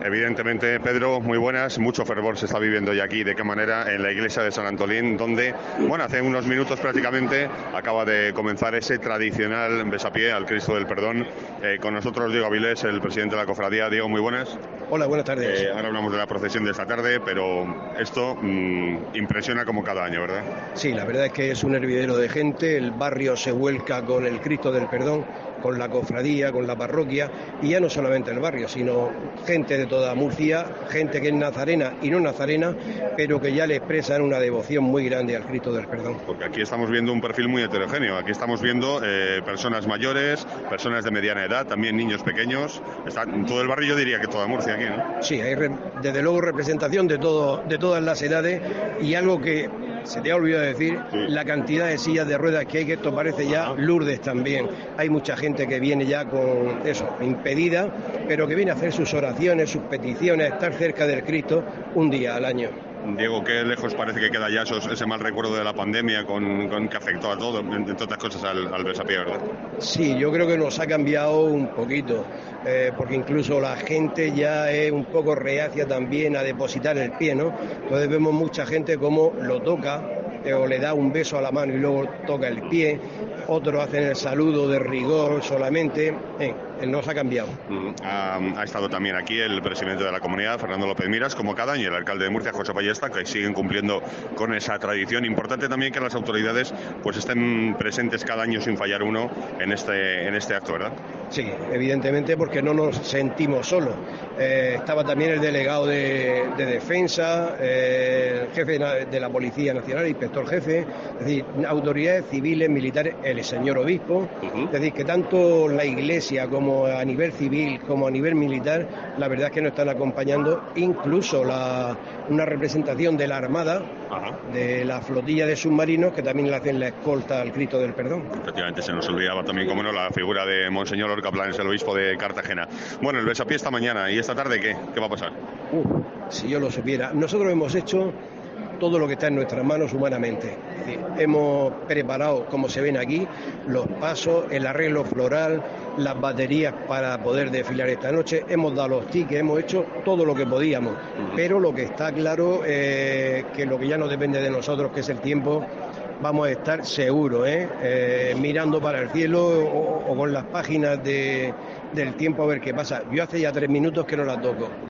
Evidentemente, Pedro, muy buenas. Mucho fervor se está viviendo ya aquí. ¿De qué manera? En la iglesia de San Antolín, donde, bueno, hace unos minutos prácticamente acaba de comenzar ese tradicional besapié al Cristo del Perdón. Con nosotros Diego Avilés, el presidente de la cofradía. Diego, muy buenas. Hola, buenas tardes. Ahora hablamos de la procesión de esta tarde, pero esto impresiona como cada año, ¿verdad? Sí, la verdad es que es un hervidero de gente. El barrio se vuelca con el Cristo del Perdón, con la cofradía, con la parroquia, y ya no solamente el barrio, sino gente de toda Murcia, gente que es nazarena y no nazarena, pero que ya le expresan una devoción muy grande al Cristo del Perdón. Porque aquí estamos viendo un perfil muy heterogéneo. Aquí estamos viendo personas mayores, personas de mediana edad, también niños pequeños. Está todo el barrio, yo diría que toda Murcia aquí, ¿no? Sí, hay desde luego representación de todas las edades, y algo que se te ha olvidado decir, sí, la cantidad de sillas de ruedas que hay, que esto parece ya Lourdes también. Hay mucha gente que viene ya con eso, impedida, pero que viene a hacer sus oraciones, sus peticiones, a estar cerca del Cristo un día al año. Diego, ¿qué lejos parece que queda ya ese mal recuerdo de la pandemia con que afectó a todo, entre otras cosas, al besapié, ¿verdad? Sí, yo creo que nos ha cambiado un poquito, porque incluso la gente ya es un poco reacia también a depositar el pie, ¿no? Entonces vemos mucha gente como lo toca, o le da un beso a la mano y luego toca el pie, otros hacen el saludo de rigor solamente. Nos ha cambiado. Ha estado también aquí el presidente de la comunidad, Fernando López Miras, como cada año, y el alcalde de Murcia, José Ballesta, que siguen cumpliendo con esa tradición. Importante también que las autoridades pues estén presentes cada año sin fallar uno en este acto, ¿verdad? Sí, evidentemente, porque no nos sentimos solos. Estaba también el delegado de defensa, el jefe de la Policía Nacional, el inspector jefe, es decir, autoridades civiles, militares, el señor obispo. Es decir, que tanto la iglesia como a nivel civil como a nivel militar, la verdad es que nos están acompañando, incluso una representación de la Armada, de la flotilla de submarinos, que también le hacen la escolta al Cristo del Perdón. Efectivamente, se nos olvidaba también, como no, la figura de Monseñor Lorca Planes, el obispo de Cartagena. Bueno, el besapié esta mañana, ¿y esta tarde qué? ¿Qué va a pasar? Si yo lo supiera. Nosotros hemos hecho todo lo que está en nuestras manos humanamente. Es decir, hemos preparado, como se ven aquí, los pasos, el arreglo floral, las baterías para poder desfilar esta noche, hemos dado los tickets, hemos hecho todo lo que podíamos, pero lo que está claro que lo que ya no depende de nosotros, que es el tiempo, vamos a estar seguros, mirando para el cielo o con las páginas del tiempo a ver qué pasa. Yo hace ya 3 minutos que no la toco.